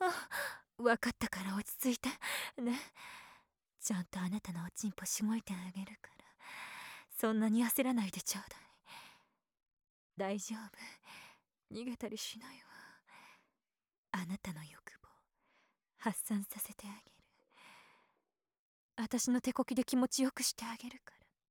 わかったから落ち着いてね。ちゃんとあなたのおちんぽしごいてあげるから、そんなに焦らないでちょうだい。大丈夫、逃げたりしないわ。あなたの欲望発散させてあげる。私の手こきで気持ちよくしてあげるから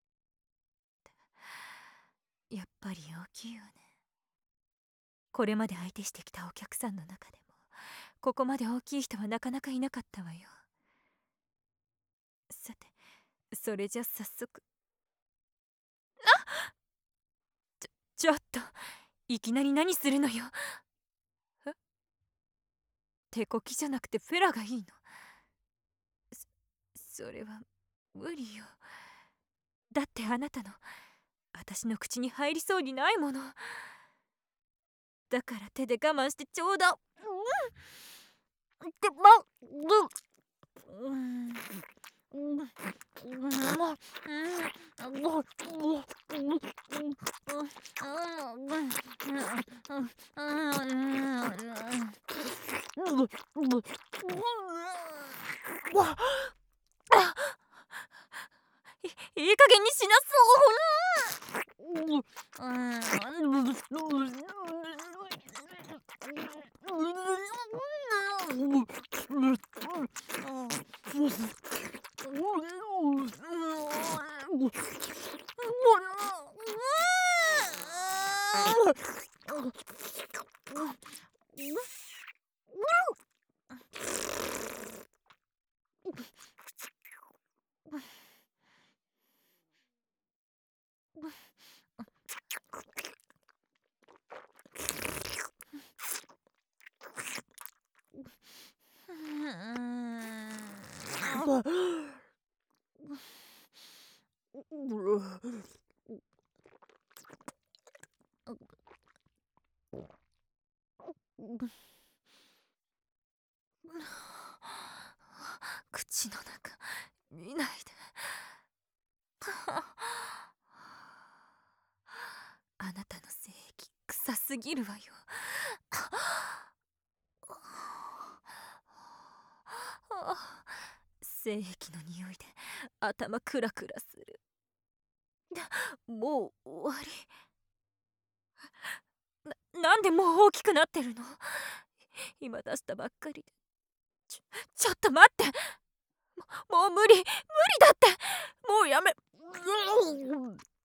。やっぱり大きいよね。これまで相手してきたお客さんの中でもここまで大きい人はなかなかいなかったわよ。さて、それじゃ早速。ちょっと、いきなり何するのよ。え、手こきじゃなくてフェラがいいの？それは無理よ。だってあなたの私の口に入りそうにないもの。だから手で我慢してちょうだ。でも、いい加減にしな口の中見ないで。あなたの性液臭すぎるわよ。性液の匂いで頭クラクラする。もう終わり。なんでもう大きくなってるの？今出したばっかりで。ちょっと待って。もう無理だって。もうやめ。